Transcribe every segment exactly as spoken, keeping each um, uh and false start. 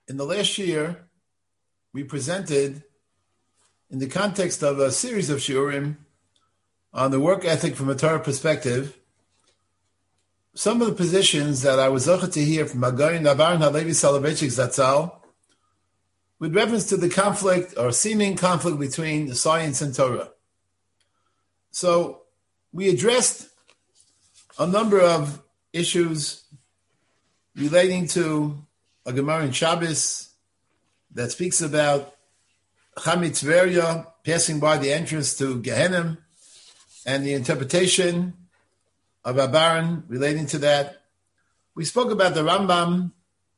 In the last year, we presented, in the context of a series of shiurim on the work ethic from a Torah perspective, some of the positions that I was zocheh to hear from Hagaon Aharon Halevi Soloveitchik Zatzal with reference to the conflict or seeming conflict between science and Torah. So we addressed a number of issues relating to a Gemara in Shabbos that speaks about Chametz Tveria passing by the entrance to Gehenna and the interpretation of Aharon relating to that. We spoke about the Rambam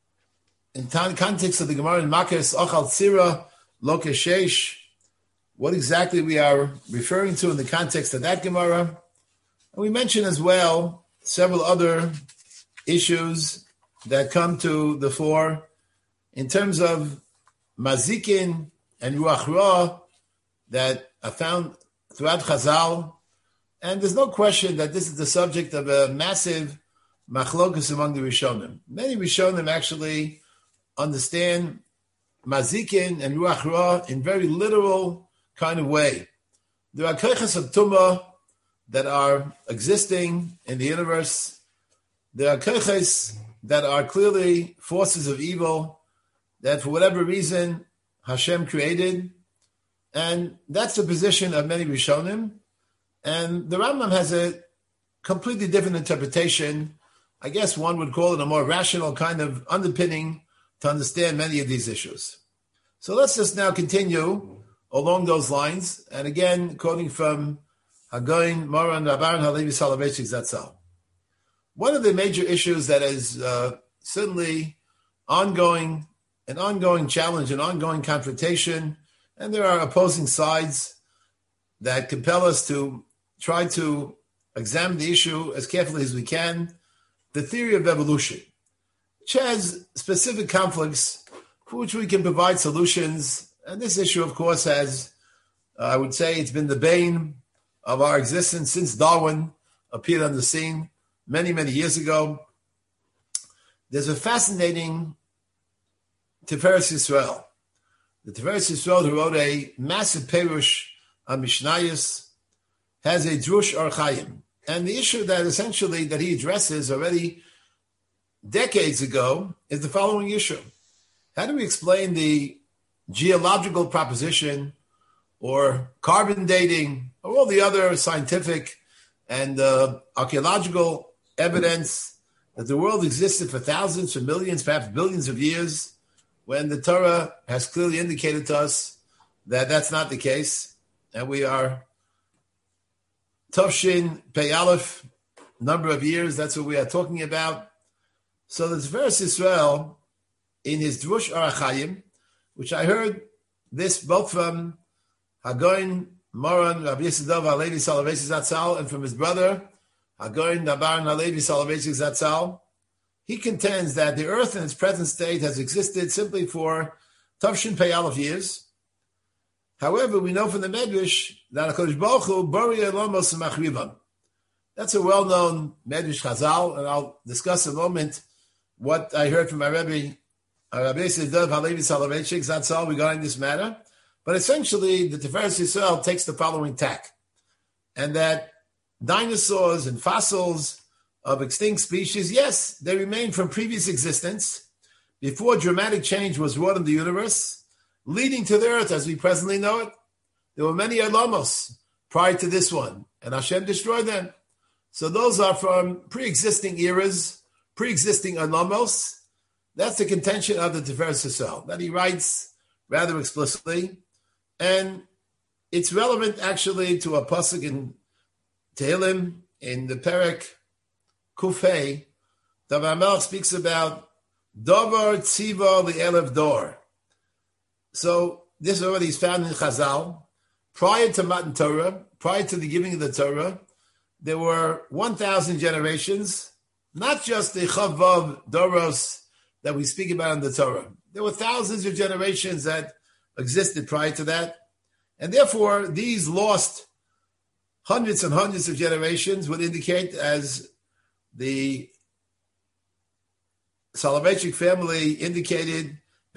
in t- context of the Gemara in Makos Ochal Tzira Lo Keshesh, what exactly we are referring to in the context of that Gemara. And we mentioned as well several other issues that come to the fore in terms of Mazikin and Ruach Ra that are found throughout Chazal. And there's no question that this is the subject of a massive machlokus among the Rishonim. Many Rishonim actually understand Mazikin and Ruach Ra in very literal kind of way. There are keiches of Tumah that are existing in the universe. There are keiches that are clearly forces of evil that for whatever reason Hashem created. And that's the position of many Rishonim. And the Rambam has a completely different interpretation. I guess one would call it a more rational kind of underpinning to understand many of these issues. So let's just now continue along those lines. And again, quoting from Hagaon Moran Aharon Halevi Soloveitchik Zatzal. One of the major issues that is uh, certainly ongoing, an ongoing challenge, an ongoing confrontation, and there are opposing sides that compel us to try to examine the issue as carefully as we can, the theory of evolution, which has specific conflicts for which we can provide solutions. And this issue, of course, has, uh, I would say, it's been the bane of our existence since Darwin appeared on the scene many, many years ago. There's a fascinating Tiferes Yisrael. The Tiferes Yisrael, who wrote a massive perush on Mishnayos, has a Drush Or Chaim. And the issue that essentially that he addresses already decades ago is the following issue. How do we explain the geological proposition or carbon dating or all the other scientific and uh, archaeological evidence that the world existed for thousands, for millions, perhaps billions of years, when the Torah has clearly indicated to us that that's not the case, and we are Tovshin Pei Aleph, number of years, that's what we are talking about. So the Tiferes Yisrael, in his Drush Or Chaim, which I heard this both from Hagaon Moran Rabbi Yisrael Halevi Soloveitchik Zatzal and from his brother Hagaon Aharon Halevi Soloveitchik Zatzal, he contends that the earth in its present state has existed simply for Tovshin Pei Aleph years. However, we know from the Medrash that HaKadosh Baruch Hu Boriya Lomos Machrivan. That's a well-known Medrash Chazal, and I'll discuss in a moment what I heard from my Rebbe, Rabbi Yisrael Halevi Soloveitchik Zatzal regarding this matter. But essentially, the Tiferes Yisrael takes the following tack, and that dinosaurs and fossils of extinct species, yes, they remain from previous existence before dramatic change was wrought in the universe, leading to the earth as we presently know it. There were many Elamos prior to this one, and Hashem destroyed them. So those are from pre-existing eras, pre-existing Elamos. That's the contention of the Tiferes Yisrael, that he writes rather explicitly. And it's relevant actually to a pasuk in Tehillim, in the Perek Kufei. The Ramal speaks about Dovar Tziva Li'elev Dor. So this already is found in Chazal. Prior to Matan Torah, prior to the giving of the Torah, there were one thousand generations, not just the Chavav Doros that we speak about in the Torah. There were thousands of generations that existed prior to that. And therefore, these lost hundreds and hundreds of generations would indicate, as the Soloveitchik family indicated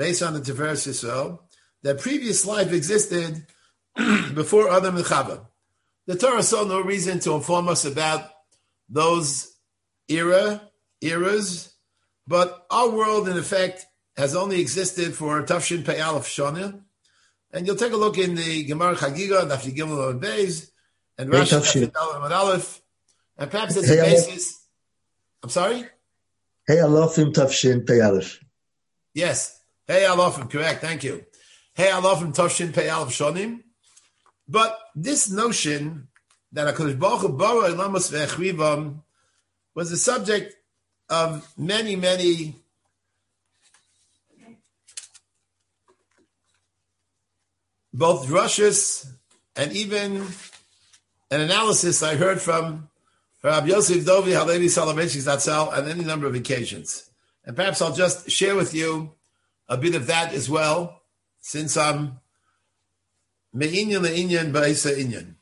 based on the Tiferes Yisrael, that previous life existed before Adam and Chava. The Torah saw no reason to inform us about those era, eras, but our world, in effect, has only existed for Tafshin Pei Aleph Shana. And you'll take a look in the Gemara Chagiga, Daf Gimel and Beis, and Rashi Daf Yud Aleph, and perhaps as a basis. I'm sorry? Hey Alofim Tafshin Pei Aleph. Yes. Hey Alofim, correct, thank you. Hey Alofim Tafshin Pei Aleph Shonim. But this notion that HaKadosh Baruch Hu Bara Elamos Ve'echrivam was the subject of many, many both drushes and even an analysis I heard from Rabbi Yosef Dovi Halevi Soloveitchik Zatzal on any number of occasions. And perhaps I'll just share with you a bit of that as well, since I'm Me'inyan le'inyan ba'isa inyan.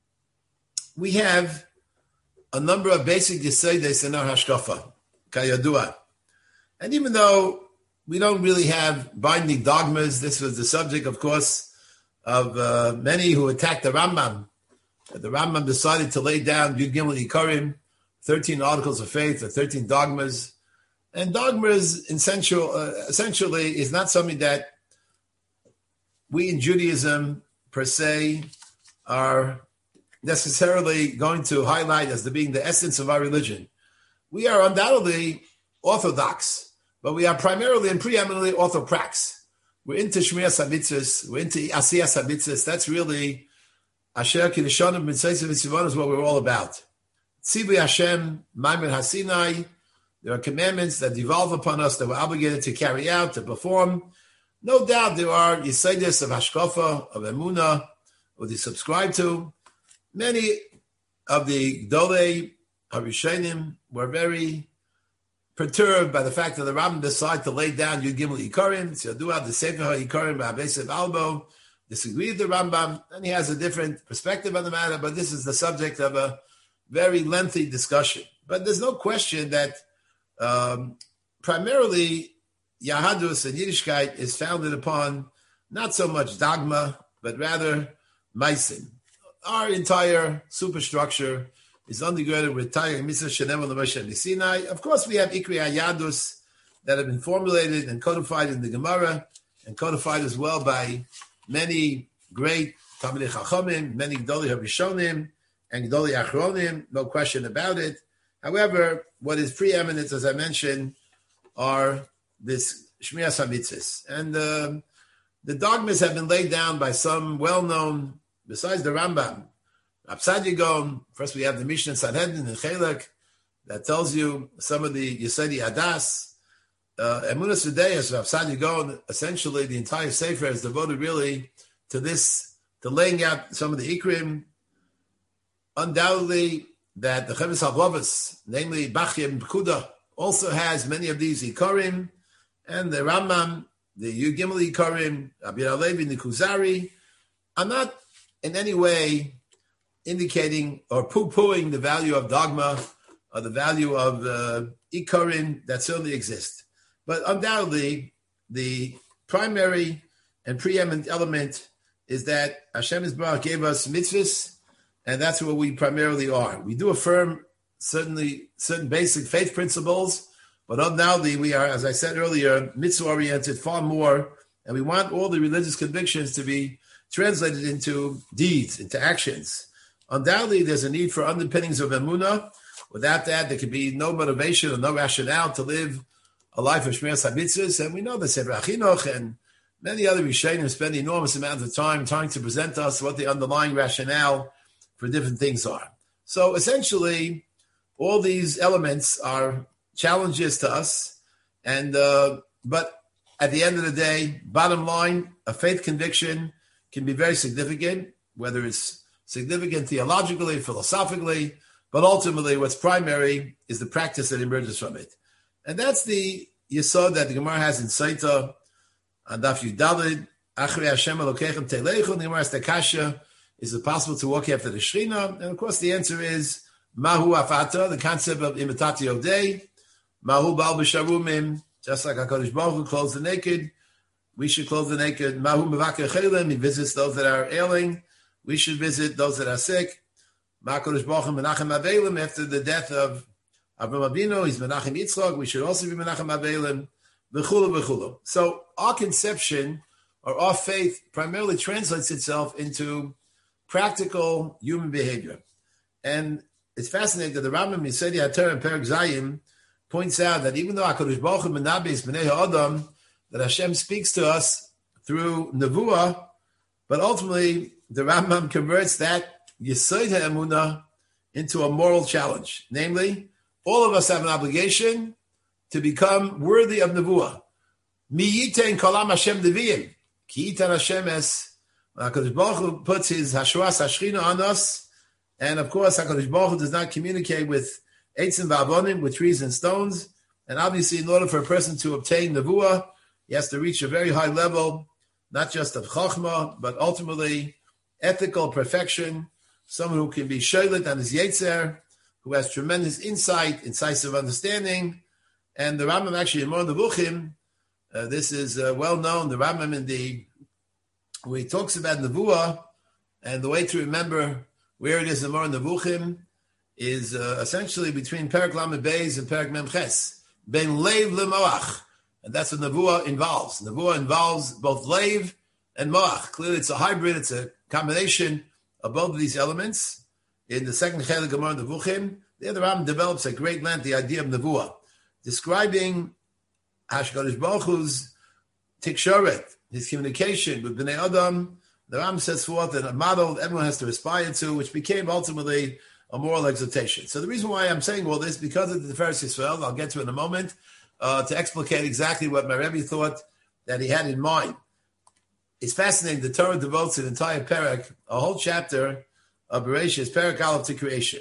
We have a number of basic yesodis in our hashkafa, kayadua. And even though we don't really have binding dogmas, this was the subject, of course, of uh, many who attacked the Rambam. The Rambam decided to lay down Yud Gimel Ikarim, thirteen articles of faith, or thirteen dogmas. And dogmas, essential, uh, essentially, is not something that we in Judaism, per se, are necessarily going to highlight as the being the essence of our religion. We are undoubtedly orthodox, but we are primarily and preeminently orthoprax. We're into Shmiyas HaMitzvos, we're into Asiyas HaMitzvos. That's really Asher Kidushanim Mitzvos V'Tzivon is what we're all about. Tzivui Hashem, Maimed HaSinai. There are commandments that devolve upon us that we're obligated to carry out, to perform. No doubt there are yesodis of hashkafa, of emunah, or they subscribe to. Many of the Gdolei Harishonim were very perturbed by the fact that the Rambam decided to lay down Yud Gimel Ikarim, Tziyadua, the Sefer HaIkarim, Ba'abesev Albo, disagreed with the Rambam, and he has a different perspective on the matter, but this is the subject of a very lengthy discussion. But there's no question that um, primarily Yahadus and Yiddishkeit is founded upon not so much dogma, but rather meisim. Our entire superstructure is undergirded with Tayag Mitzvah Shenevel L'Moshe Sinai. Of course, we have Ikri Yahadus that have been formulated and codified in the Gemara, and codified as well by many great Talmidei Chachamim, many Gdolei Harishonim, and Gdolei Achronim, no question about it. However, what is preeminent, as I mentioned, are this Shmiyas HaMitzvos. And uh, the dogmas have been laid down by some well-known, besides the Rambam, Rab Sadia Gaon. First we have the Mishnah Sanhedrin and Chelek that tells you some of the Yesodi Adas. Uh, Emunas V'Deis, Rab Sadia Gaon, essentially the entire Sefer is devoted really to this, to laying out some of the Ikrim. Undoubtedly, that the Cheves HaGlovos, namely Bachya Pekuda, also has many of these Ikarim, and the Rambam, the Yud Gimel Ikarim, Rabbi Alevi, and the Kuzari, are not in any way indicating or poo-pooing the value of dogma or the value of uh, Ikarim that certainly exist. But undoubtedly, the primary and preeminent element is that Hashem Yisbarach gave us mitzvahs, and that's what we primarily are. We do affirm certainly certain basic faith principles, but undoubtedly we are, as I said earlier, mitzvah-oriented far more, and we want all the religious convictions to be translated into deeds, into actions. Undoubtedly, there's a need for underpinnings of emunah. Without that, there could be no motivation or no rationale to live a life of Shmiyas HaMitzvos, and we know that Sefer HaChinuch and many other Rishonim spend enormous amounts of time trying to present us what the underlying rationale for different things are. So essentially, all these elements are challenges to us, and uh, but at the end of the day, bottom line, a faith conviction can be very significant, whether it's significant theologically, philosophically, but ultimately what's primary is the practice that emerges from it. And that's the yesod that the Gemara has in Saita, on Daf Yud Daled, Achrei Hashem Elokechem Teilechu, and the Gemara has the Kasha, is it possible to walk after the Shechina? And of course the answer is Mahu Afata, the concept of Imitatio Dei, Mahu Bal B'Sharumim, just like HaKadosh Baruch Hu clothes the naked, We should clothe the naked. Mahu Mevakeh Chelim. He visits those that are ailing. We should visit those that are sick. Ma'akodesh Baruch Hu Menachem Avelim. After the death of Avraham Avinu, he's Menachem Yitzchak. We should also be Menachem Avelim. V'chulu v'chulu. So our conception or our faith primarily translates itself into practical human behavior. And it's fascinating that the Rambam Yesodi HaTorah in Perek Zayim points out that even though HaKadosh Baruch Hu Menabes B'nei Ha'adam, that Hashem speaks to us through Nevuah, but ultimately the Rambam converts that Yesod HaEmunah into a moral challenge. Namely, all of us have an obligation to become worthy of Nevuah. Mi yitein kolam Hashem deviyim. Ki yitan Hashem es. HaKadosh Baruch Hu puts his Hashras Hashchina on us. And of course, HaKadosh Baruch Hu does not communicate with Eitzim V'avonim, with trees and stones. And obviously, in order for a person to obtain Nevuah, he has to reach a very high level, not just of Chokhmah, but ultimately ethical perfection. Someone who can be Sholet on his Yetzer, who has tremendous insight, incisive understanding. And the Rambam actually in Moreh Nevuchim, uh, this is uh, well known, the Rambam in the, where he talks about Nevuah, and the way to remember where it is in Moreh Nevuchim is uh, essentially between Perek Lamed Beis and Perek Mem Ches, Ben Leiv LeMoach. And that's what Nevuah involves. Nevuah involves both Leiv and Moach. Clearly it's a hybrid, it's a combination of both of these elements. In the second Chelik of Moreh Nevuchim, there the Rambam develops at great length the idea of Nevuah, describing HaKadosh Baruch Hu's tikshoret, his communication with Bnei Adam. The Rambam sets forth a model that everyone has to aspire to, which became ultimately a moral exaltation. So the reason why I'm saying all this, because of the Tiferes Yisrael, I'll get to it in a moment, uh, to explicate exactly what my Rebbe thought that he had in mind. It's fascinating. The Torah devotes an entire parak, a whole chapter of Bereshis, Perek Aleph, to creation.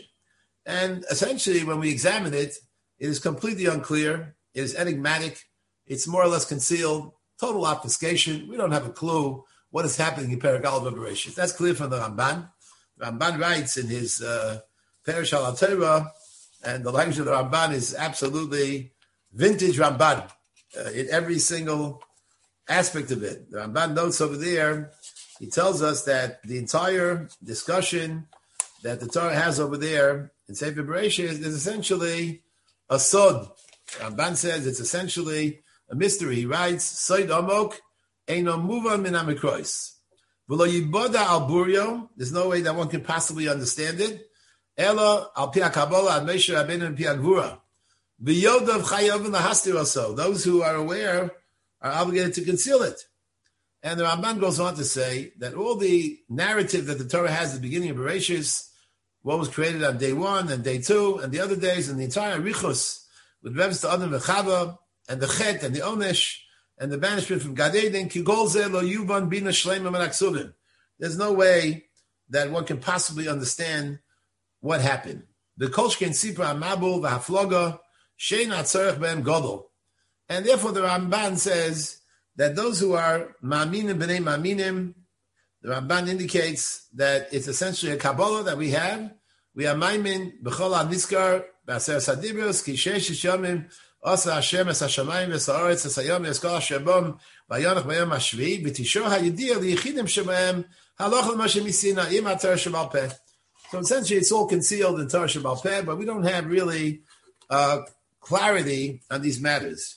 And essentially, when we examine it, it is completely unclear. It is enigmatic. It's more or less concealed. Total obfuscation. We don't have a clue what is happening in Perek Aleph of Bereshis. That's clear from the Ramban. The Ramban writes in his uh, Perush al HaTorah, and the language of the Ramban is absolutely vintage Ramban uh, in every single aspect of it. The Ramban notes over there, he tells us that the entire discussion that the Torah has over there in Sefer Bereshis is essentially a sod. Ramban says it's essentially a mystery. He writes, Sod Amok Eino Muvan Min HaMikros. V'lo Yiboda Al Burio, there's no way that one can possibly understand it. Elo Al Pi HaKabbalah Ad Moshe Rabbeinu and Pi HaGvura. V'yodav Chayav L'Hastir also. Those who are aware are obligated to conceal it. And the Ramban goes on to say that all the narrative that the Torah has at the beginning of Bereshis, what was created on day one and day two and the other days, and the entire Richus, with Reves to Adam V'Chava, and the Chet and the Onesh, and the banishment from Gan Eden, Kigol Zeh Lo Yuvan Bina Shleima Min HaKsuvim. There's no way that one can possibly understand what happened. The Kolshken Sipra Amabul V'Hafloga Shein Atzorech Be'em Godol. And therefore the Ramban says that those who are Ma'aminim B'nei Ma'aminim, the Ramban indicates that it's essentially a Kabbalah that we have. We are Maimin B'chol HaNizkar B'Aser Sadibros Ki Sheish Yomim Osa Hashem Es HaShamayim Es HaOretz Es HaYom Es Kol HaShabom V'Yonach B'Yom HaShvi B'Tishor HaYidiyah L'Yichidim Shebahem Haloch L'Moshe Misina Im HaTorah Sheba'al Peh. So essentially it's all concealed in Torah Sheba'al Peh, but we don't have really uh, clarity on these matters.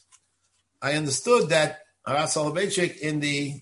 I understood that Arav Soloveitchik in the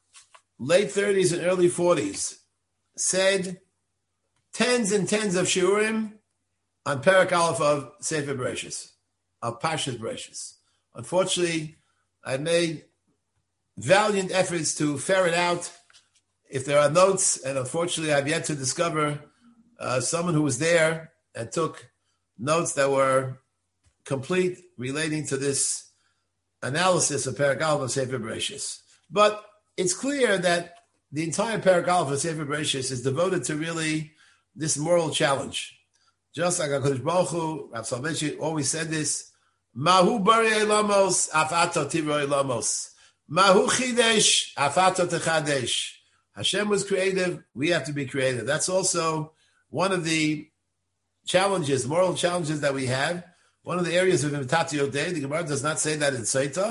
late thirties and early forties said tens and tens of shiurim on Perek Aleph of Sefer Bereshis, of Parshas Bereshis. Unfortunately, I made valiant efforts to ferret out if there are notes, and unfortunately I've yet to discover uh, someone who was there and took notes that were complete relating to this analysis of Perek Aleph of Sefer Bereshis. But it's clear that the entire Perek Aleph of Sefer Bereshis is devoted to really this moral challenge. Just like HaKadosh Baruch Hu, Rav Soloveitchik always said this, Mahu bari elamos, afato tivro elamos. Mahu chidesh, afato techadesh. Hashem was creative, we have to be creative. That's also one of the challenges, moral challenges that we have. One of the areas of Imitat Yodei, the Gemara does not say that in Seita.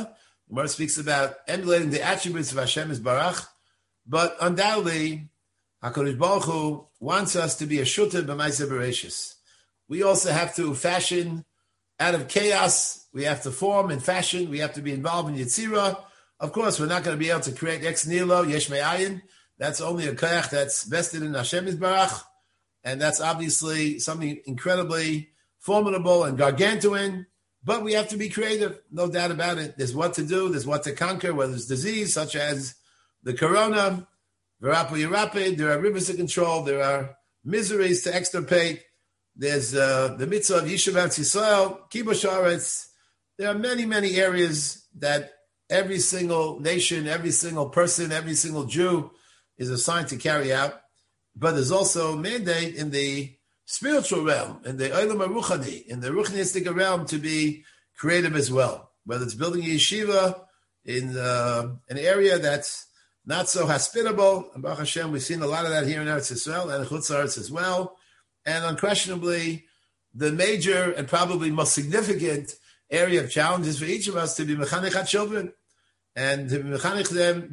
The Gemara speaks about emulating the attributes of Hashem Yisbarach, but undoubtedly, HaKadosh Baruch Hu wants us to be a shuter b'maaseh bereishis. We also have to fashion out of chaos. We have to form and fashion. We have to be involved in Yetzirah. Of course, we're not going to be able to create ex nihilo, yesh me'ayin. That's only a koyach that's vested in Hashem Yisbarach, and that's obviously something incredibly formidable and gargantuan. But we have to be creative, no doubt about it. There's what to do. There's what to conquer, whether it's disease such as the corona, v'rapu yirape. There are rivers to control. There are miseries to extirpate. There's uh, the mitzvah of Yishuv Eretz Yisrael, Kibush Haaretz. There are many, many areas that every single nation, every single person, every single Jew is assigned to carry out. But there's also a mandate in the spiritual realm, in the Olam HaRuchani, in the Ruchnistic realm, to be creative as well. Whether it's building a yeshiva in uh, an area that's not so hospitable. And Baruch Hashem, we've seen a lot of that here in Eretz Yisrael and in Chutz La'aretz as well. And unquestionably, the major and probably most significant area of challenges for each of us to be mechanech our children. And to be mechanech them,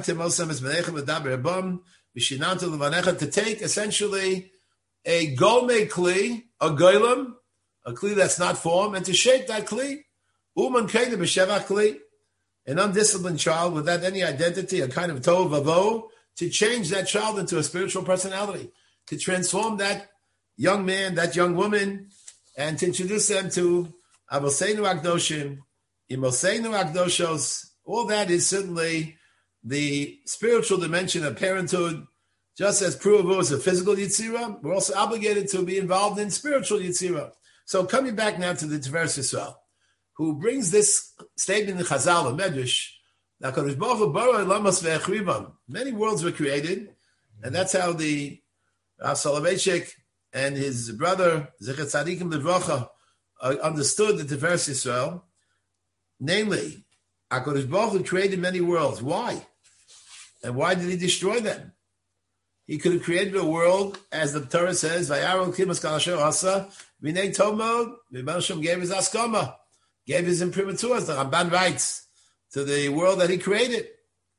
to take essentially a golmei kli, a goylem, a kli that's not formed, and to shape that kli, uman kli b'sheva kli, an undisciplined child without any identity, a kind of tohu vavo, to change that child into a spiritual personality, to transform that young man, that young woman, and to introduce them to Avoseinu Akdoshim, Imoseinu Akdoshos. All that is certainly the spiritual dimension of parenthood. Just as Pruvu is a physical Yitzirah, we're also obligated to be involved in spiritual Yitzirah. So coming back now to the Tiferes Yisrael, who brings this statement in Chazal, a Medrash, that HaKadosh Baruch Hu bara lamas ve'echrivam. Many worlds were created, and that's how the Rav Soloveitchik and his brother, Zecher Tzadikim Livrocha, uh, understood the Tiferes Yisrael. Namely, HaKadosh Baruch Hu created many worlds. Why? And why did he destroy them? He could have created a world, as the Torah says, Vayaro Kimas Kalasher Asa, Vinei Tomo, V'Melsham gave his Askama, gave his imprimatur, as the Ramban writes, to the world that he created.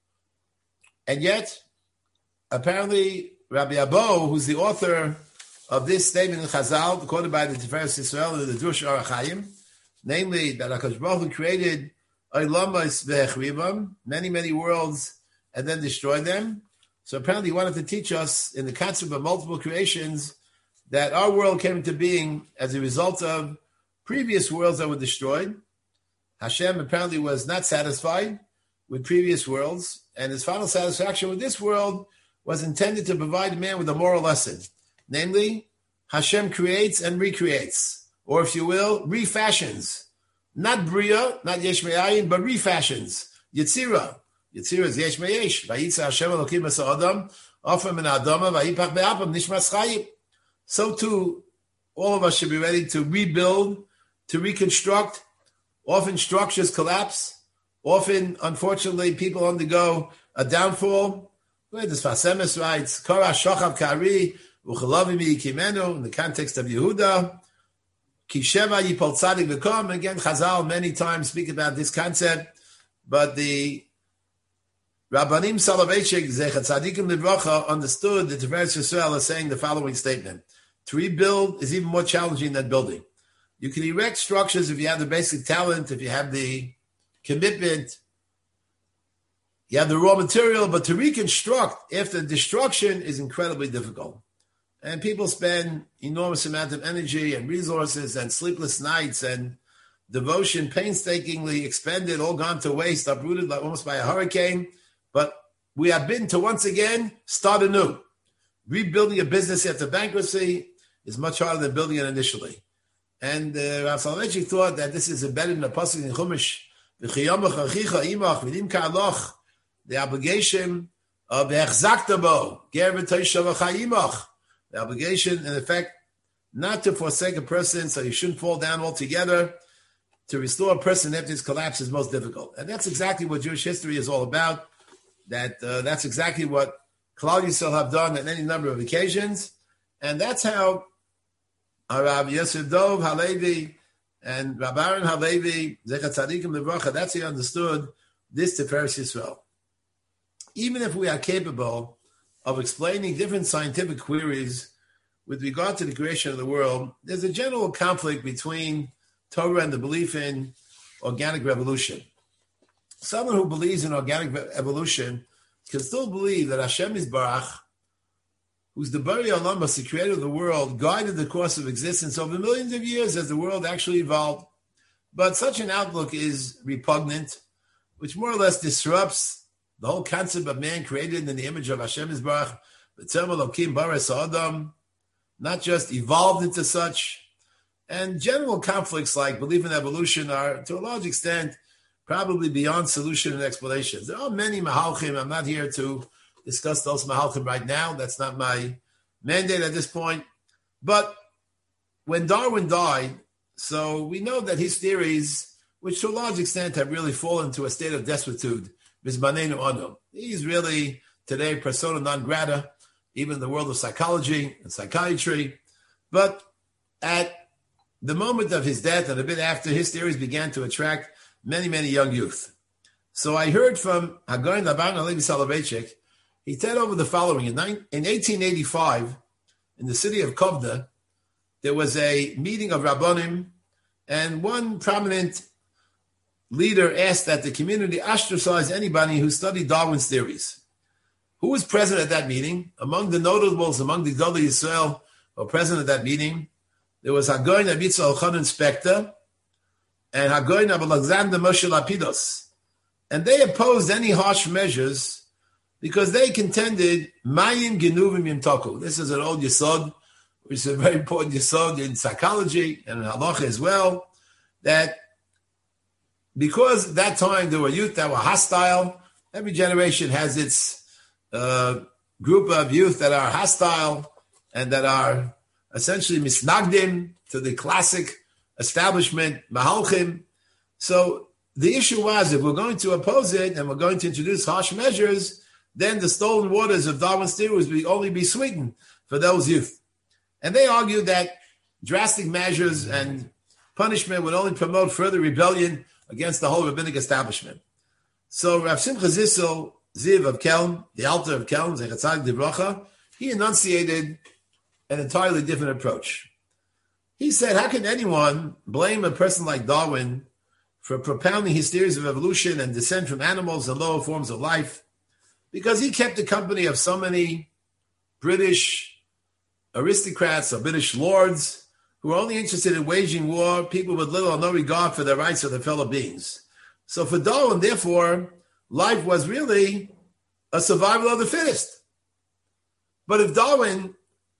And yet, apparently, Rabbi Abo, who's the author of this statement in Chazal, quoted by the Tiferes Yisrael in the Drush Orach Chaim, namely that HaKadosh Baruch Hu created Olamas ve'echrivam, many, many worlds, and then destroyed them. So apparently he wanted to teach us in the concept of multiple creations that our world came into being as a result of previous worlds that were destroyed. Hashem apparently was not satisfied with previous worlds, and his final satisfaction with this world was intended to provide man with a moral lesson. Namely, Hashem creates and recreates, or if you will, refashions. Not Bria, not Yesh Me'ayin, but refashions. Yetzirah. Yetzirah is Yesh Me'yesh. Vayitza Hashem Elokim es ha'adam, offer min ha'adama, vayipach be'apam, nishmas chayim. So too, all of us should be ready to rebuild, to reconstruct. Often structures collapse. Often, unfortunately, people undergo a downfall. Where does Fasemis writes, Korah shochav kari, uchalavimi yikimenu, in the context of Yehuda. Kisheva yipol tzadik v'kom. Again, Chazal many times speak about this concept, but the Rabbanim Soloveitchik, Zecher Tzadikim Livrocha, understood the Tiferes Yisrael as saying the following statement: to rebuild is even more challenging than building. You can erect structures if you have the basic talent, if you have the commitment, you have the raw material, but to reconstruct after destruction is incredibly difficult. And people spend enormous amount of energy and resources and sleepless nights and devotion painstakingly expended, all gone to waste, uprooted like almost by a hurricane. But we have been to once again start anew. Rebuilding a business after bankruptcy is much harder than building it initially. And uh, Rav Soloveitchik thought that this is embedded in the pasuk in Chumash, the obligation of the obligation, in effect, not to forsake a person, so you shouldn't fall down altogether. To restore a person after his collapse is most difficult. And that's exactly what Jewish history is all about. That uh, that's exactly what Klal Yisrael have done on any number of occasions. And that's how Rav Yosef Dov Halevi and Rav Aaron Halevi, Zecher Tzadikim Livrocha, that's how he understood this Tiferes Yisrael. Even if we are capable of explaining different scientific queries with regard to the creation of the world, there's a general conflict between Torah and the belief in organic revolution. Someone who believes in organic evolution can still believe that Hashem Yisbarach, who's the Bari Olamas, the creator of the world, guided the course of existence over millions of years as the world actually evolved. But such an outlook is repugnant, which more or less disrupts the whole concept of man created in the image of Hashem Yisbarach, B'Tzelem Elokim Baras Adam, not just evolved into such. And general conflicts like belief in evolution are, to a large extent, probably beyond solution and explanations. There are many mahalchim. I'm not here to discuss those mahalchim right now. That's not my mandate at this point. But when Darwin died, so we know that his theories, which to a large extent have really fallen to a state of desuetude, bismanenu anu. He's really today persona non grata, even in the world of psychology and psychiatry. But at the moment of his death and a bit after, his theories began to attract many, many young youth. So I heard from Hagaon Laban Alevi Soloveitchik. He said over the following. In eighteen eighty-five, in the city of Kovna, there was a meeting of Rabbanim, and one prominent leader asked that the community ostracize anybody who studied Darwin's theories. Who was present at that meeting? Among the notables, among the Gedolei Yisrael who were present at that meeting, there was Hagaon Abitzal Elchanan Spector and Hagaon Alexander Moshe Lapidus. And they opposed any harsh measures because they contended, Mayim Genuvim Yimtaku. This is an old Yesod, which is a very important Yesod in psychology and in halacha as well, that because at that time there were youth that were hostile, every generation has its uh, group of youth that are hostile and that are essentially misnagdim to the classic establishment, mahalchim. So the issue was, if we're going to oppose it and we're going to introduce harsh measures, then the stolen waters of Darwin's theories will only be sweetened for those youth. And they argued that drastic measures and punishment would only promote further rebellion against the whole rabbinic establishment. So Rav Simcha Zissel, Ziv of Kelm, the Alter of Kelm, Zechat Tzaddik Livracha, he enunciated an entirely different approach. He said, how can anyone blame a person like Darwin for propounding his theories of evolution and descent from animals and lower forms of life? Because he kept the company of so many British aristocrats or British lords who were only interested in waging war, people with little or no regard for the rights of their fellow beings. So for Darwin, therefore, life was really a survival of the fittest. But if Darwin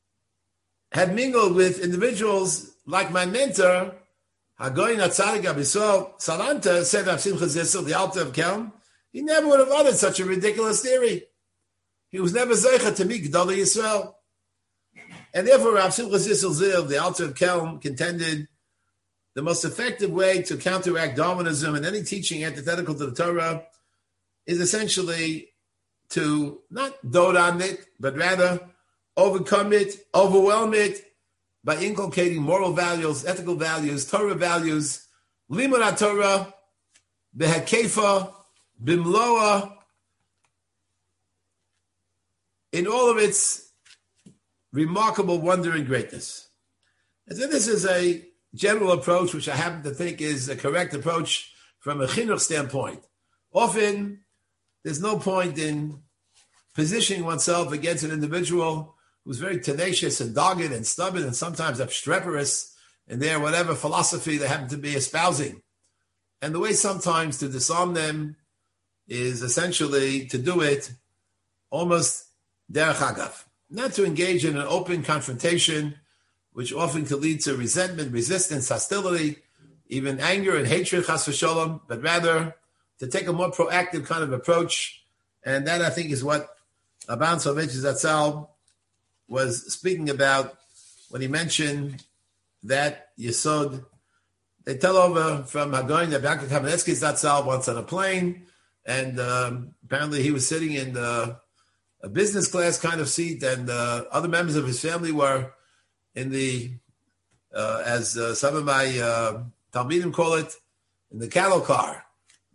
had mingled with individuals like my mentor, Hagaon Atzadik Abisol Salanta, said Rav Simcha Zissel, the Alter of Kelm, he never would have uttered such a ridiculous theory. He was never zeicha to meet Gedolei Yisrael. And therefore, Rav Simcha Zissel Ziv, the Alter of Kelm, contended the most effective way to counteract Darwinism and any teaching antithetical to the Torah is essentially to not dote on it, but rather overcome it, overwhelm it by inculcating moral values, ethical values, Torah values, limud HaTorah, behakefa, bimloa, in all of its remarkable wonder and greatness. And so this is a general approach, which I happen to think is a correct approach from a chinuch standpoint. Often, there's no point in positioning oneself against an individual who's very tenacious and dogged and stubborn and sometimes obstreperous in their whatever philosophy they happen to be espousing. And the way sometimes to disarm them is essentially to do it almost derech hagav, not to engage in an open confrontation, which often can lead to resentment, resistance, hostility, even anger and hatred, chas v'sholom, but rather to take a more proactive kind of approach. And that, I think, is what Rabban Soloveitchik Zatzal was speaking about when he mentioned that Yesod. They tell over from Hagaon that Bianca Kamenetsky Zatzal once on a plane, and um, apparently he was sitting in the, a business class kind of seat, and uh, other members of his family were in the, uh, as uh, some of my uh, Talmidim call it, in the cattle car.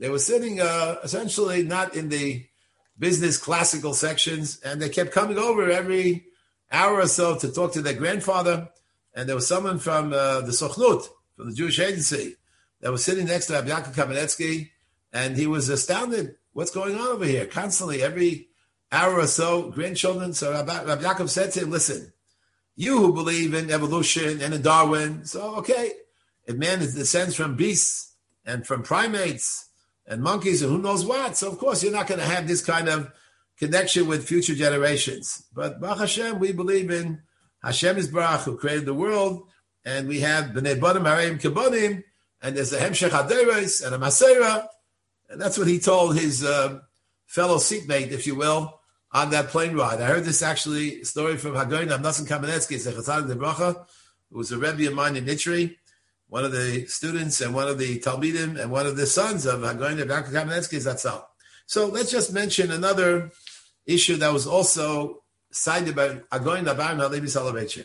They were sitting uh, essentially not in the business classical sections, and they kept coming over every hour or so to talk to their grandfather. And there was someone from uh, the Sochnut, from the Jewish Agency, that was sitting next to Rabbi Yaakov Kamenetsky, and he was astounded. What's going on over here? Constantly, every hour or so, grandchildren. So Rabbi, Rabbi Yaakov said to him, listen, you who believe in evolution and in Darwin, so okay, if man descends from beasts and from primates and monkeys and who knows what, so of course you're not going to have this kind of connection with future generations. But Baruch Hashem, we believe in Hashem Yisbarach, who created the world, and we have B'nei Banim Hareim Kibonim, and there's a Hemshech Haderes and a Masera, and that's what he told his uh, fellow seatmate, if you will, on that plane ride. I heard this actually story from Hagoyin Amnasan Kamenetsky, Zechatzad Debracha, who was a Rebbe of mine in Nitri, one of the students and one of the Talmidim and one of the sons of Hagoyin Amnasan Kamenetsky Zatzal. So let's just mention another issue that was also cited by Hagoyin Abarim Halevi Soloveitchik.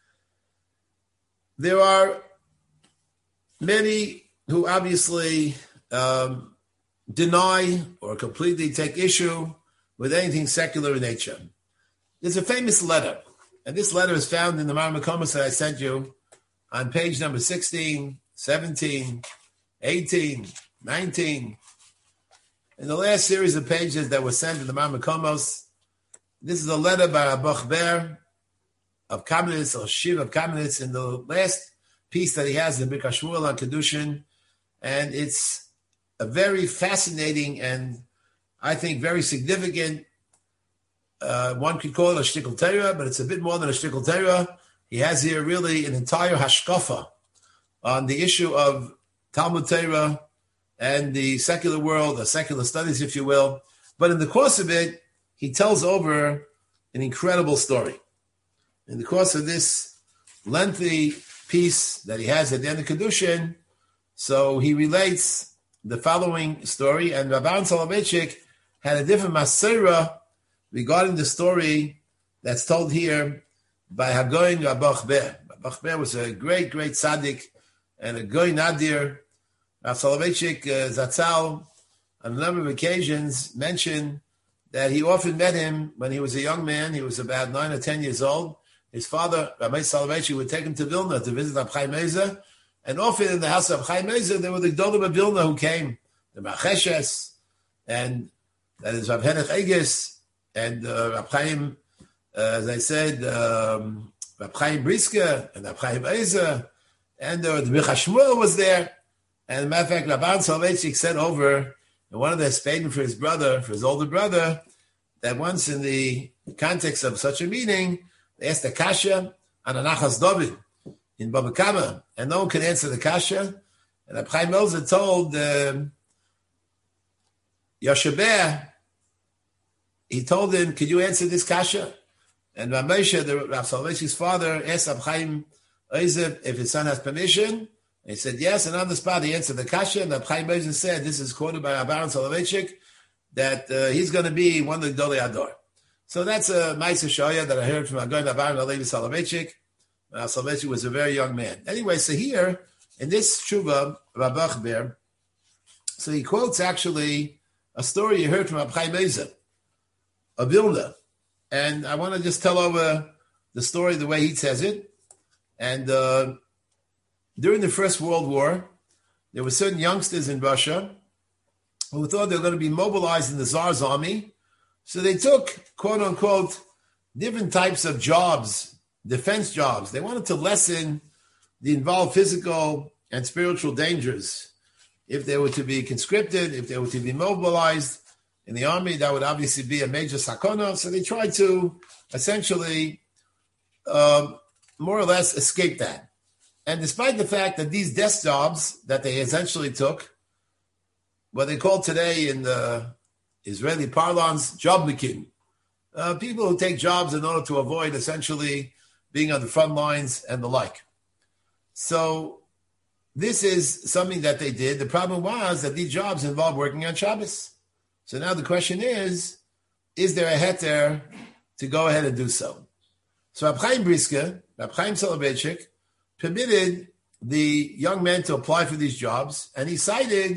There are many who obviously um, deny or completely take issue with anything secular in nature. There's a famous letter, and this letter is found in the Mar Mekomos that I sent you on page number sixteen, seventeen, eighteen, nineteen. In the last series of pages that were sent in the Mar Mekomos, this is a letter by Abuch Ber of Kamenetz, or Shir of Kamenetz, in the last piece that he has in Birkas Shmuel on Kedushin, and it's a very fascinating and I think very significant. Uh, one could call it a shtickle Torah, but it's a bit more than a shtickle Torah. He has here really an entire hashkafa on the issue of Talmud Torah and the secular world, the secular studies, if you will. But in the course of it, he tells over an incredible story. In the course of this lengthy piece that he has at the end of Kedushin, so he relates the following story, and Rabban Soloveitchik had a different masera regarding the story that's told here by Hagoyin Abuch Ber. Abuch Ber was a great, great tzaddik and a goy nadir. Rav Soloveitchik uh, Zatzal, on a number of occasions, mentioned that he often met him when he was a young man. He was about nine or ten years old. His father, Rabbi Soloveitchik, would take him to Vilna to visit Rab Chaim Ozer, and often in the house of Rab Chaim Ozer, there were the Gdolim of Vilna who came, the Macheshes, and that is Rav Henech Egis, and uh, Rab Chaim, uh, as I said, um, Rab Chaim Brisker, and Rab Chaim Ozer, and uh, the Birkas Shmuel was there. And as a matter of fact, Rabban Soloveitchik said over in one of their statements for his brother, for his older brother, that once in the context of such a meeting, they asked the kasha on Anachas David in Baba Kama, and no one could answer the kasha. And Rab Chaim Ozer told um, Yosheber, he told him, could you answer this kasha? And Rav Moshe, the Rav Soloveitchik's father, asked Rab Chaim Ozer if his son has permission. And he said yes, and on the spot he answered the kasha, and Rab Chaim Ozer said, this is quoted by Rabban Soloveitchik, that uh, he's going to be one of the Gdolei Ador. So that's a Ma'aser Shoya that I heard from Hagoyin Rabban Halevi Soloveitchik. Rav Soloveitchik was a very young man. Anyway, so here, in this Tshuva, Abuch Ber, so he quotes actually a story you heard from Rab Chaim Ozer of Vilna. And I want to just tell over the story the way he says it. And uh, during the First World War, there were certain youngsters in Russia who thought they were going to be mobilized in the Tsar's army. So they took, quote unquote, different types of jobs, defense jobs. They wanted to lessen the involved physical and spiritual dangers. If they were to be conscripted, if they were to be mobilized in the army, that would obviously be a major sakona. So they tried to essentially uh, more or less escape that. And despite the fact that these desk jobs that they essentially took, what they call today in the Israeli parlance, jobnikim, uh, people who take jobs in order to avoid essentially being on the front lines and the like. So this is something that they did. The problem was that these jobs involved working on Shabbos. So now the question is, is there a heter to go ahead and do so? So Rab Chaim Brisker, Rab Chaim Soloveitchik, permitted the young men to apply for these jobs, and he cited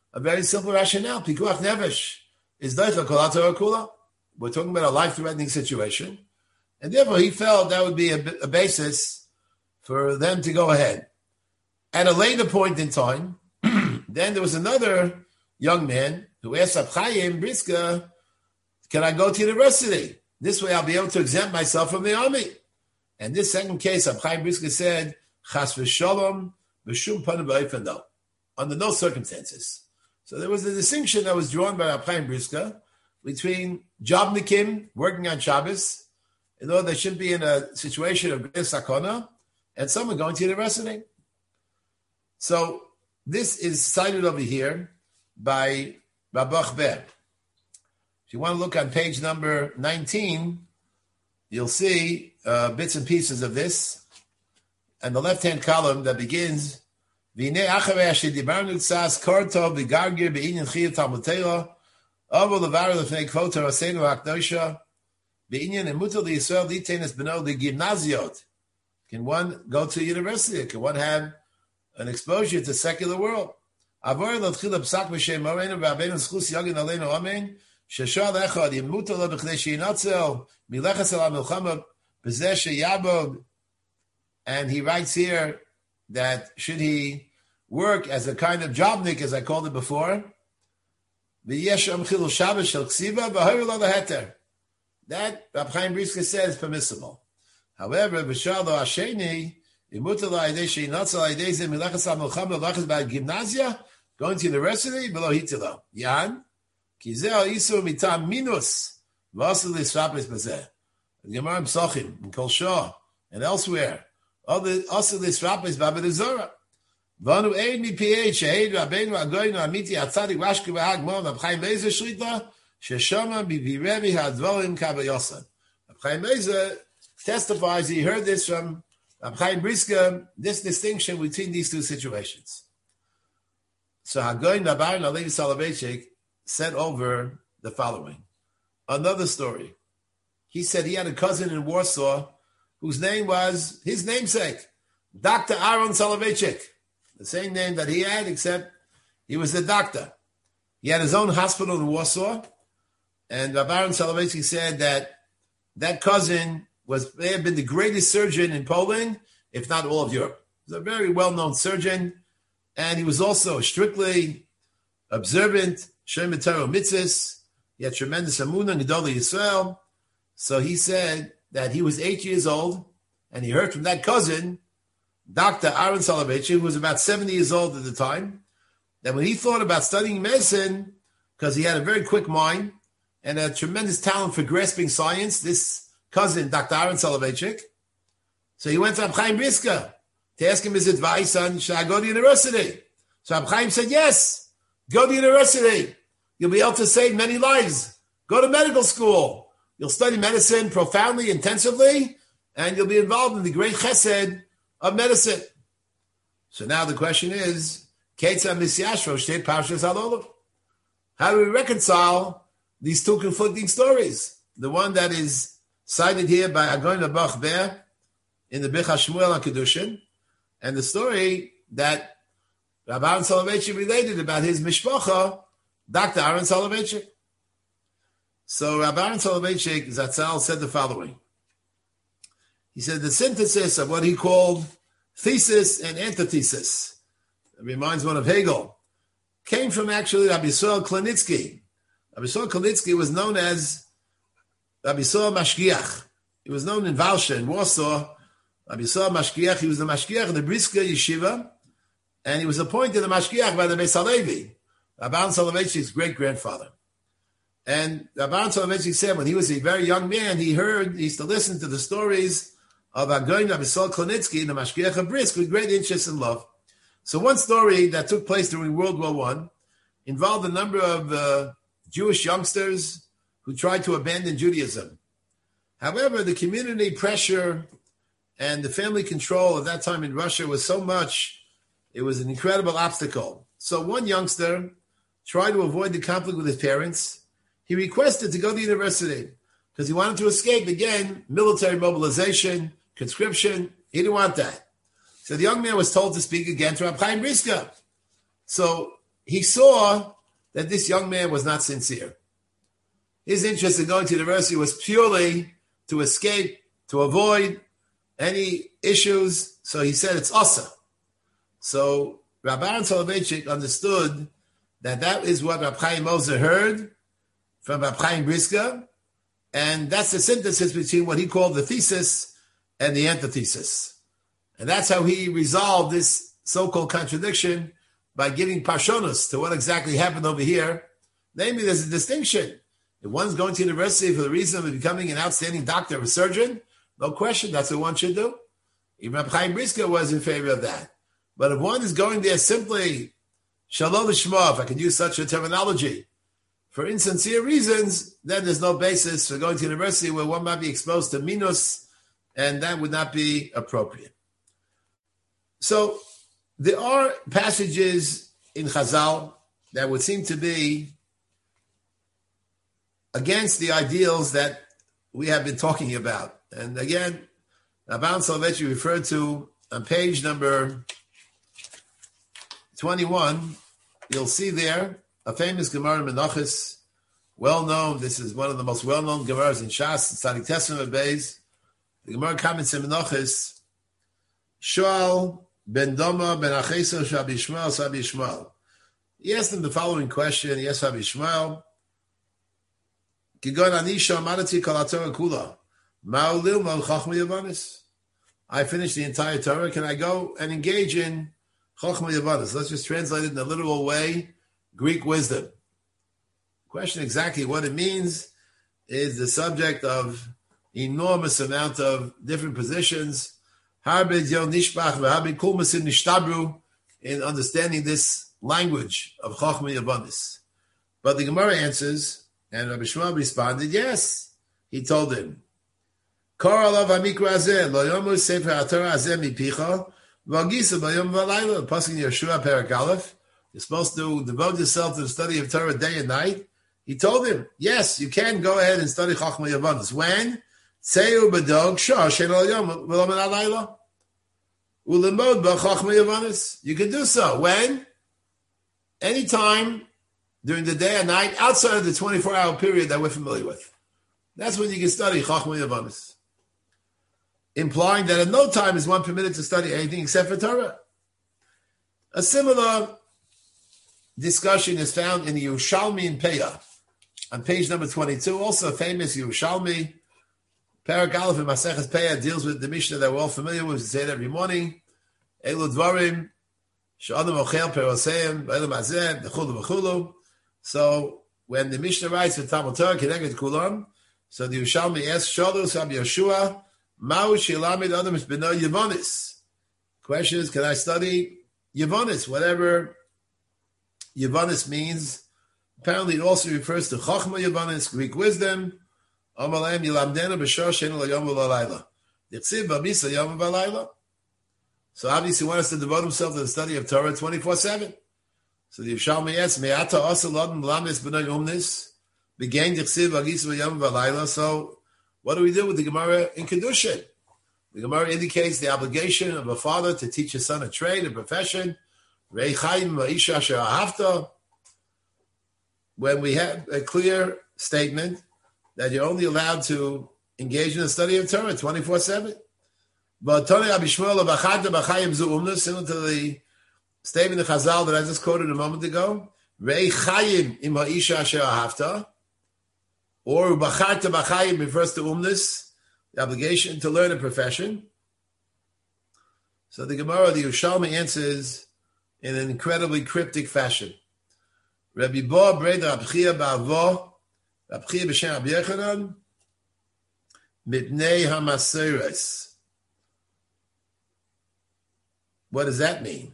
a very simple rationale. Pikuach nefesh is daicha kol haTorah kula. We're talking about a life-threatening situation. And therefore, he felt that would be a, a basis for them to go ahead. At a later point in time, then there was another young man who asked Rab Chaim Brisker, can I go to university? This way I'll be able to exempt myself from the army. And this second case, Rab Chaim Brisker said, Chas v'shalom b'shum panim v'ofen lo, under no circumstances. So there was a distinction that was drawn by Rab Chaim Brisker between jobnikim, working on Shabbos, in order they shouldn't be in a situation of great sakona, and someone going to university. So this is cited over here by Rabach Ber. If you want to look on page number nineteen, you'll see uh, bits and pieces of this. And the left-hand column that begins, V'nei acharei asher dibarnu tzas korto v'gargir b'inyan chiyuv Talmud Torah, avo levaru l'fnei kvod Torah seinu ha'kdosha, b'inyan emutar liYisrael litenes b'no l'gimnaziot. Can one go to university? Can one have an exposure to secular world? Avor l'tchil b'sak b'shem morenu v'abeinu zchus yagin aleinu amen, sheshal echad yemutar lo b'chnei sheyinatzel milechas el ha'milchama b'zeh sheyabod. And he writes here that should he work as a kind of jobnik, as I called it before, that Rab Chaim Brisker says is permissible. However, going to university, below hitilo. Yan, kizeh isu mitam minus, v'asel l'israpes b'zeh. Gemara Psachim, in Kol Shah, and elsewhere, other also this rappers Babel Zora. Vanu aid me ph aid Rabbeinu Agoynu Amiti Atzadik Rashke V'Hag Mon Rab Chaim Bezer Shlita Sheshama Bivirevi Hadvarim Kavayosan. Rab Chaim Bezer testifies he heard this from Rab Chaim Brisker, this distinction between these two situations. So Hagoyin Rabbeinu Alevi Soloveitchik said over the following. Another story. He said he had a cousin in Warsaw whose name was his namesake, Doctor Aaron Soloveitchik, the same name that he had, except he was the doctor. He had his own hospital in Warsaw, and Rabbi Aaron Soloveitchik said that that cousin was may have been the greatest surgeon in Poland, if not all of Europe. He was a very well-known surgeon, and he was also strictly observant, Shomer Torah mitzvahs. He had tremendous amunah, Gedolei Yisrael. So he said that he was eight years old, and he heard from that cousin, Doctor Aaron Soloveitchik, who was about seventy years old at the time, that when he thought about studying medicine, because he had a very quick mind and a tremendous talent for grasping science, this cousin, Doctor Aaron Soloveitchik, so he went to Rab Chaim Brisker to ask him his advice on, should I go to university? So Rab Chaim said, yes, go to university. You'll be able to save many lives. Go to medical school. You'll study medicine profoundly, intensively, and you'll be involved in the great chesed of medicine. So now the question is, how do we reconcile these two conflicting stories? The one that is cited here by Agon Rabach Ber in the Bich HaShmuel on Kedushin, and the story that Rabbi Aaron Soloveitchik related about his mishpacha, Doctor Aaron Soloveitchik. So Rabbi Aaron Soloveitchik, Zatzal, said the following. He said the synthesis of what he called thesis and antithesis, it reminds one of Hegel, came from actually Rabbi Yisrael Klanitsky. Rabbi Yisrael Klanitsky was known as Rabbi Yisrael Mashgiach. He was known in Valsha, in Warsaw. Rabbi Yisrael Mashgiach, he was the Mashgiach of the Brisker Yeshiva, and he was appointed the Mashgiach by the Beis Halevi, Rabbi Aaron Soloveitchik's great-grandfather. And Rabbi Aaron Soloveitchik said when he was a very young man, he heard, he used to listen to the stories of Agoin Rabbi Yisrael Klanitsky, the Mashgiach of Brisk, with great interest and love. So one story that took place during World War One involved a number of uh, Jewish youngsters who tried to abandon Judaism. However, the community pressure and the family control at that time in Russia was so much, it was an incredible obstacle. So one youngster tried to avoid the conflict with his parents. He requested to go to university because he wanted to escape, again, military mobilization, conscription. He didn't want that. So the young man was told to speak again to Rab Chaim Brisker. So he saw that this young man was not sincere. His interest in going to university was purely to escape, to avoid any issues. So he said it's asa. So Rabbi Aaron Soloveitchik understood that that is what Rab Chaim Ozer heard from Rab Chaim Brisker, and that's the synthesis between what he called the thesis and the antithesis. And that's how he resolved this so-called contradiction by giving parshonos to what exactly happened over here. Namely, there's a distinction. If one's going to university for the reason of becoming an outstanding doctor or surgeon, no question, that's what one should do. Even Rab Chaim Brisker was in favor of that. But if one is going there simply, shalom l'shma, if I can use such a terminology, for insincere reasons, then there's no basis for going to university where one might be exposed to minus, and that would not be appropriate. So there are passages in Chazal that would seem to be against the ideals that we have been talking about. And again, Rabban Soloveitchik referred to on page number twenty-one, you'll see there a famous Gemara Menachos, well known. This is one of the most well-known Gemaras in Shas, Tzadik Tesman Beis. The Gemara comments in Menachos, Shoal ben Doma ben Acheso Shabi Shmuel Shabi Shmuel. He asked him the following question. He asked Shabi Shmuel, Kigon Anisha Amadati Kol HaTorah Kula, Ma'ulil Mal Chachma Yavanis. I finished the entire Torah. Can I go and engage in Chachma Yavanis? Let's just translate it in a literal way. Greek wisdom. Question exactly what it means is the subject of enormous amount of different positions. Harbid Yon Nishbach v'Harbid Kulmasin Nishtabru in understanding this language of Chachma Yavanis. But the Gemara answers, and Rabbi Shmuel responded, yes. He told him, Kor alav hamikra hazeh, lo yomu sefer haTorah hazeh mipicha, v'agisa b'yom v'alayla, Pasuk in Yeshua Perak Aleph. You're supposed to devote yourself to the study of Torah day and night. He told him, yes, you can go ahead and study Chachma Yavanis. When? Tzeu b'dog shah shein al yom v'lo min alayla. U'limod b'Chachma Yavanis. You can do so. When? Anytime during the day and night, outside of the twenty-four hour period that we're familiar with. That's when you can study Chachma Yavanis. Implying that at no time is one permitted to study anything except for Torah. A similar discussion is found in the Yerushalmi in Peah, on page number twenty-two, also a famous Yerushalmi. Parak Aleph in Maseches Peah deals with the Mishnah that we're all familiar with. We say it every morning. Elu Dvarim, She'adam Ochel Peroseim, V'elam Hazeh, V'chulu V'chulu. So when the Mishnah writes with Talmud Torah, Keneged Kulam, so the Yerushalmi asks, Shalu Sab Yeshua, Ma'u She'lamid Adam B'no Yavonis. Question is, can I study Yavonis, whatever Yavanis means? Apparently it also refers to Chachma Yavanis, Greek wisdom. Amalem Yilamdena B'shor Shein L'Yom V'Lalayla. Yichsiv B'Misa Yom V'Lalayla. So obviously he wants to devote himself to the study of Torah twenty-four seven. So the Yerushalmi asks, Me'ata Asa Lodin Lamis B'nai Umnis, Began Yichsiv B'Gisa V'Yom V'Lalayla. So what do we do with the Gemara in Kedushin? The Gemara indicates the obligation of a father to teach his son a trade, a profession. When we have a clear statement that you're only allowed to engage in the study of Torah twenty-four seven. But similar to the statement of Chazal that I just quoted a moment ago, or Bacharta B'chayim refers to umnus, the obligation to learn a profession. So the Gemara, the Yerushalmi answers in an incredibly cryptic fashion. Rabbi Bo Breda Rabchia Ba'avo, Rabchia B'Shem Rabbi Yechanan, Mipnei HaMaseres. What does that mean?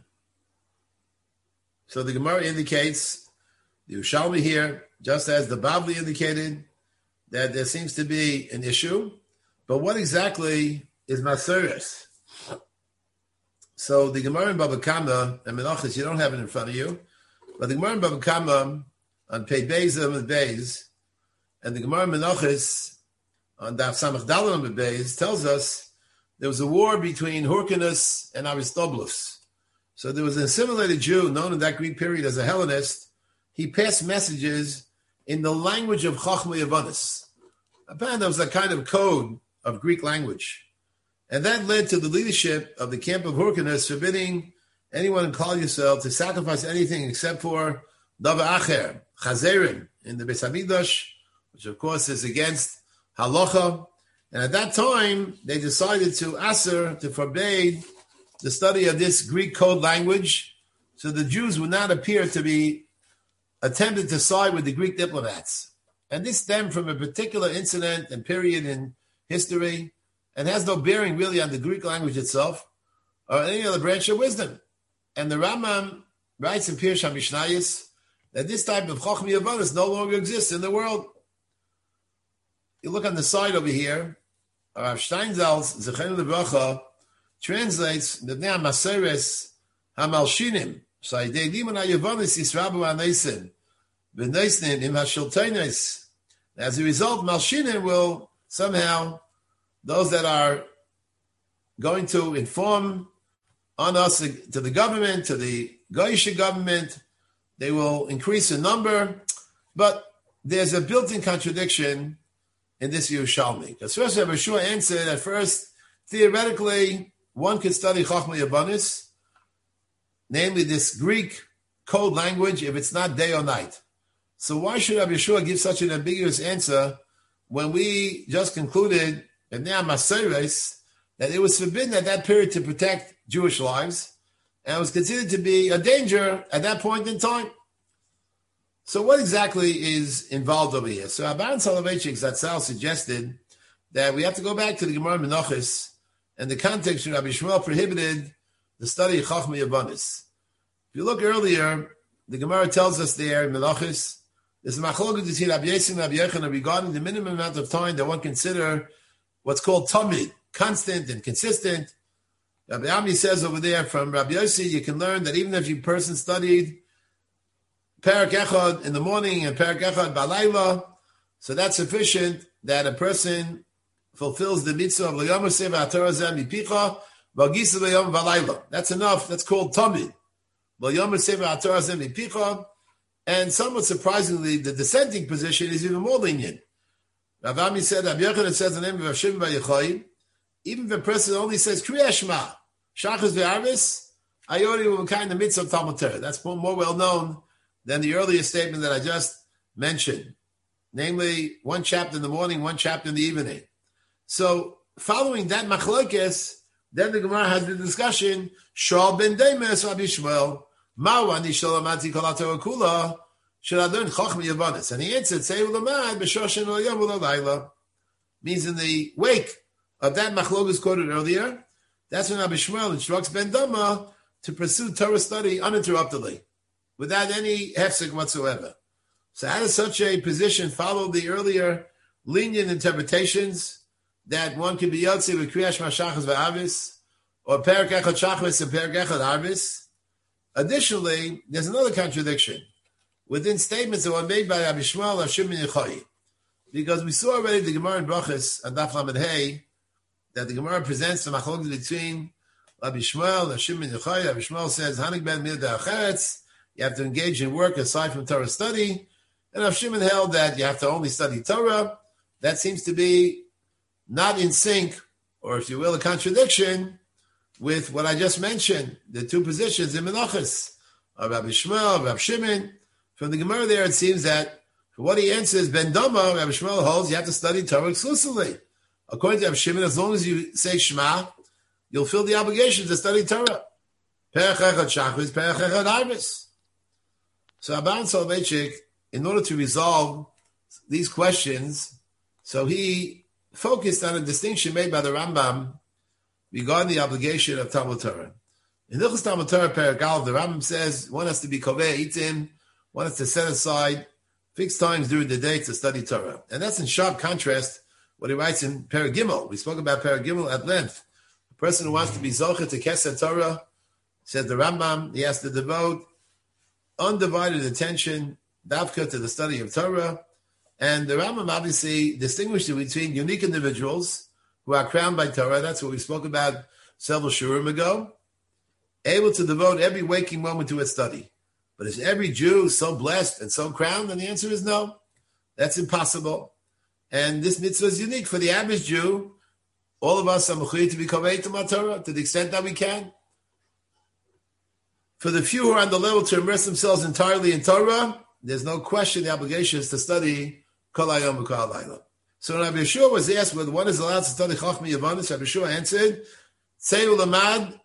So the Gemara indicates, the Yerushalmi here, just as the Bavli indicated, that there seems to be an issue. But what exactly is Maseres? So the Gemara in Baba Kama, and Menachos, you don't have it in front of you, but the Gemara in Baba Kama on Pei Beis and Beis, and the Gemara in Menachos on Daf Samach Dalet and Beis tells us there was a war between Hyrcanus and Aristobulus. So there was an assimilated Jew known in that Greek period as a Hellenist. He passed messages in the language of Chochmah Yavanis. Apparently, there was a kind of code of Greek language. And that led to the leadership of the camp of Hyrcanus forbidding anyone in Klal Yisrael to sacrifice anything except for Dava Acher, Chazerim, in the Beis Hamikdash, which of course is against Halacha. And at that time, they decided to aser, to forbade the study of this Greek code language, so the Jews would not appear to be attempted to side with the Greek diplomats. And this stemmed from a particular incident and period in history and has no bearing really on the Greek language itself or any other branch of wisdom. And the Rambam writes in Pirush HaMishnayos that this type of Chochmah Yavanis no longer exists in the world. You look on the side over here, Rav Steinsaltz, Zechenu Livracha, translates the Bnei HaMaseres HaMalshinim, Saidei Liman HaYavanis Yisrabu HaNeisim, V'neisnim Im HaShiltonis. As a result, Malshinim will somehow, those that are going to inform on us, to the government, to the Goyish government, they will increase in number, but there's a built-in contradiction in this Yerushalmi. Because first, Rabbi Yeshua answered at first, theoretically, one could study Chochmah Yavanis, namely this Greek code language, if it's not day or night. So why should Rabbi Yeshua give such an ambiguous answer when we just concluded in Bnei HaMaseres that it was forbidden at that period to protect Jewish lives, and it was considered to be a danger at that point in time? So what exactly is involved over here? So Abaran Soloveitchik Zatzal suggested that we have to go back to the Gemara Menachos and the context where Rabbi Shmuel prohibited the study of Chochmah Yavanis. If you look earlier, the Gemara tells us there in Menachos, there's a machlokes between Rabbi Yossi and Rabbi Yochanan regarding the minimum amount of time that one consider what's called tamid, constant and consistent. Rabbi Ami says over there from Rabbi Yossi, you can learn that even if your person studied Perek Echad in the morning and Perek Echad Balayla, so that's sufficient that a person fulfills the mitzvah of L'yom Yosef HaTorah Zeh Mipicha V'Gisa L'yom V'Layla. That's enough. That's called tamid. L'yom Yosef HaTorah Zeh Mipicha. And somewhat surprisingly, the dissenting position is even more lenient. Rav Ami said, Rabbi Yochanan says the name of Rav Shimon Bar Yochai, even if a person only says Kriyas Shema, Shachas V'Arvis, I already will kind of mitzvah of Talmud Torah. That's more, more well known than the earlier statement that I just mentioned, namely one chapter in the morning, one chapter in the evening. So following that machlokes, then the Gemara has the discussion, Shaul ben Demes Rabbi Shmuel, Ma'wani shalamati kol haTorah kula, should I learn Chochmah Yavanis? And he answered, Say ulamad b'shoshen u'layom u'layla. Means in the wake of that machlokes quoted earlier, that's when Rabbi Shmuel instructs Ben Dama to pursue Torah study uninterruptedly, without any hefsek whatsoever. So how does such a position follow the earlier lenient interpretations that one could be yotzi with Kriyas Shema Shachas V'Arvis, or Perek Echad Shachas and Perek Echad Arvis? Additionally, there's another contradiction within statements that were made by Rabbi Shmuel Rav Shimon Yochai, because we saw already the Gemara in Brachos and Daf Lamed Hey that the Gemara presents the machlokes between Rabbi Shmuel and Shimon Yochai. Rabbi Shmuel says, Hanik ben Midah Acheretz, you have to engage in work aside from Torah study. And Rav Shimon held that you have to only study Torah. That seems to be not in sync, or if you will, a contradiction with what I just mentioned, the two positions in Menachos of Rabbi Shmuel, Rabbi Shimon. From the Gemara there, it seems that for what he answers, Ben Dama, Rabbi Shmuel holds, you have to study Torah exclusively. According to Rabbi Shimon, as long as you say Shema, you'll feel the obligation to study Torah. Perech Echad Shachris, Perech Echad Arvis. So Abaran Soloveitchik, in order to resolve these questions, so he focused on a distinction made by the Rambam regarding the obligation of Talmud Torah. In Hilchos Talmud Torah, Perek Aleph, the Rambam says one has to be koveh itim, one has to set aside fixed times during the day to study Torah. And that's in sharp contrast what he writes in Perek Gimel. We spoke about Perek Gimel at length. The person who wants to be zocher to Kesed Torah, says the Rambam, he has to devote undivided attention, davka, to the study of Torah. And the Rambam obviously distinguished between unique individuals who are crowned by Torah. That's what we spoke about several shurim ago. able to devote every waking moment to its study. But is every Jew so blessed and so crowned? And the answer is no. That's impossible. And this mitzvah is unique for the average Jew. All of us are mechuyev to be kaveh to Torah to the extent that we can. For the few who are on the level to immerse themselves entirely in Torah, there's no question the obligation is to study Kol Hayom V'Kol Halayla. So Rabbi Yeshua was asked whether one is allowed to study Chachmei Yavanis. Rabbi Yeshua answered, Tzei Ulamad,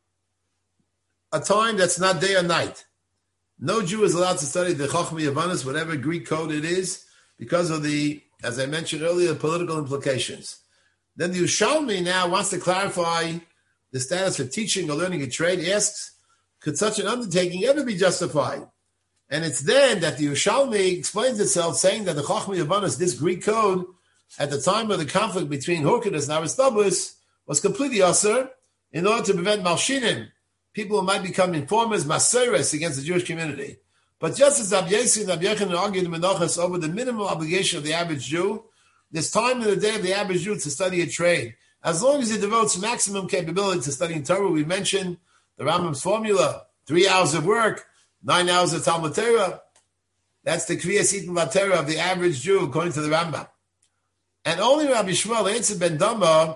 a time that's not day or night. No Jew is allowed to study the Chachmei Yavanis, whatever Greek code it is, because of the, as I mentioned earlier, political implications. Then the Yerushalmi now wants to clarify the status for teaching or learning a trade, asks, could such an undertaking ever be justified? And it's then that the Yerushalmi explains itself, saying that the Chachmei Yavanis, this Greek code, at the time of the conflict between Hurkadus and Aristobulus, was completely asur in order to prevent malshinim, people who might become informers, maseres, against the Jewish community. But just as Rabbi Yossi and Rabbi Yochanan argued in Menachos over the minimum obligation of the average Jew, there's time in the day of the average Jew to study a trade. As long as he devotes maximum capability to studying Torah, we mentioned the Rambam's formula, three hours of work, nine hours of Talmud Torah. That's the Kriyas Itin Vatera of the average Jew, according to the Rambam. And only Rabbi Shmuel answered Ben Dama,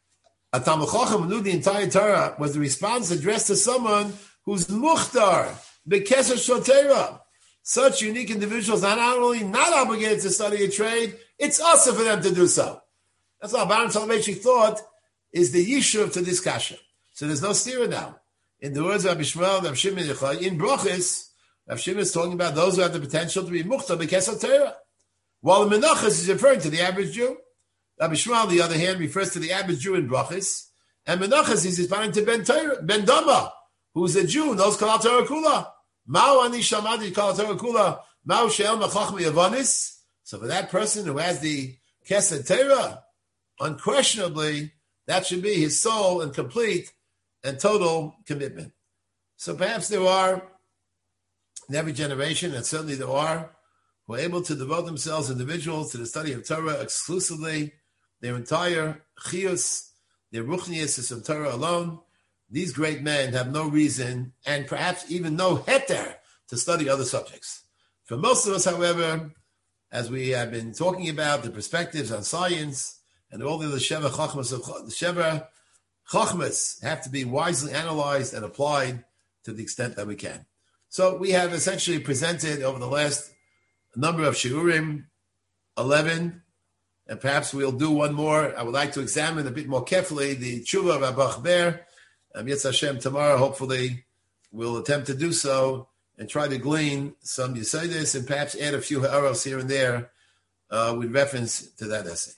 a Talmud Chacham who knew the entire Torah, was the response addressed to someone who's muchtar, bekeser shotera. Such unique individuals are not only not obligated to study a trade, it's also for them to do so. That's what Baron Soloveitchik thought is the yishuv to this kasha. So there's no stira now. In the words of Rabbi Shmuel, Rabbi Shimon Yochai, in Brochis, Rabbi Shimon is talking about those who have the potential to be muchtar, bekeser Torah. While the Menachos is referring to the average Jew. Rabbi Shmuel, on the other hand, refers to the average Jew in Brachis, and Menachos is responding to Ben, Torah, ben Dama, who's a Jew, knows Kol Torah Kula. Ma'u ani shamadi Kol Torah Kula, Ma'u she'el mechachmei Yavanis. So for that person who has the Kesed Torah, unquestionably, that should be his sole and complete and total commitment. So perhaps there are, in every generation, and certainly there are, who are able to devote themselves individuals to the study of Torah exclusively, their entire chiyus, their ruchnius is of Torah alone. These great men have no reason, and perhaps even no heter, to study other subjects. For most of us, however, as we have been talking about the perspectives on science and all the other Sheva Chachmas of the Sheva Chachmas have to be wisely analyzed and applied to the extent that we can. So we have essentially presented over the last number of shiurim, eleven, and perhaps we'll do one more. I would like to examine a bit more carefully the tshuva of Abach Ber. Um, Yetz Hashem, tomorrow, hopefully, we'll attempt to do so and try to glean some Yesodis and perhaps add a few ha'aros here and there uh, with reference to that essay.